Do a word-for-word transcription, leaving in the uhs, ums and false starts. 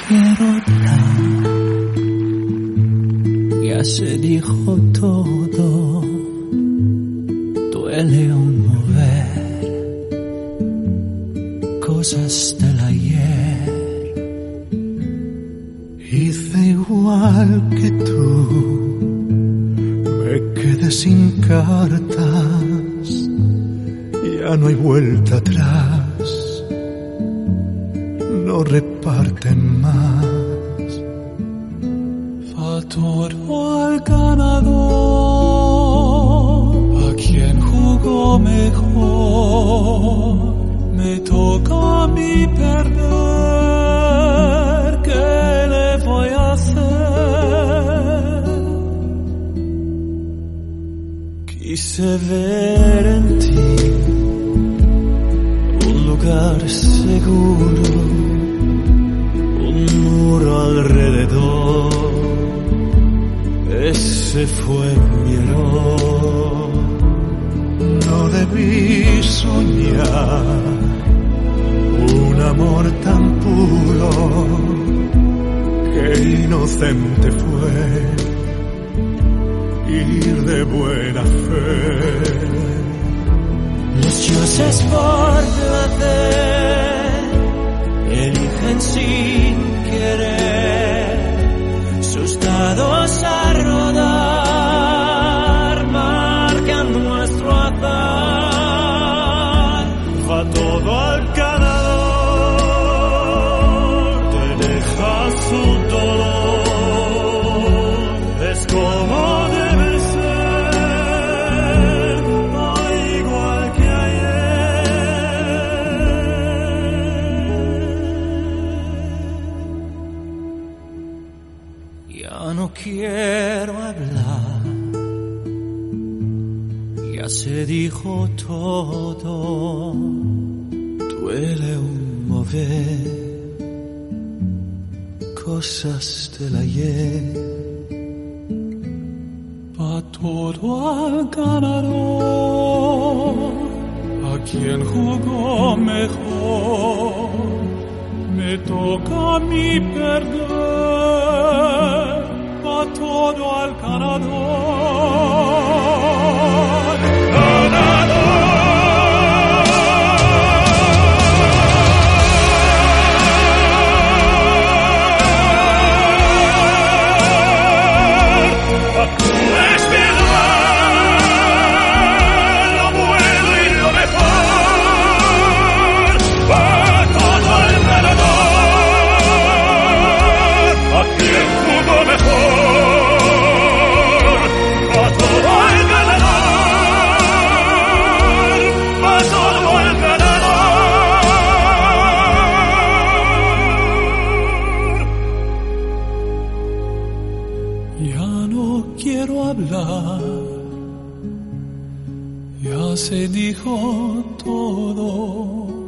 quiero hablar, ya se dijo todo, duele aún mover cosas del ayer. Hice igual que tú, me quedé sin cartas, ya no hay vuelta atrás, no reparten más. Va todo al ganador, a quien jugó mejor, me toca a mí perder, ¿qué le voy a hacer? Quise ver en ti un lugar seguro, un muro alrededor, ese fue mi error. No debí soñar un amor tan puro, qué inocente fue ir de buena fe. Los dioses por placer eligen sin querer sus dados a rodar, marcando nuestro azar. Va todo al ganador, te deja su dolor, es como debe ser, no igual que ayer. Ya no quiero hablar, ya se dijo todo, duele un mover cosas del ayer. Va todo al ganador, a quien jugó mejor, me toca a mí perder. Va todo al ganador, ganador. Ya se dijo todo.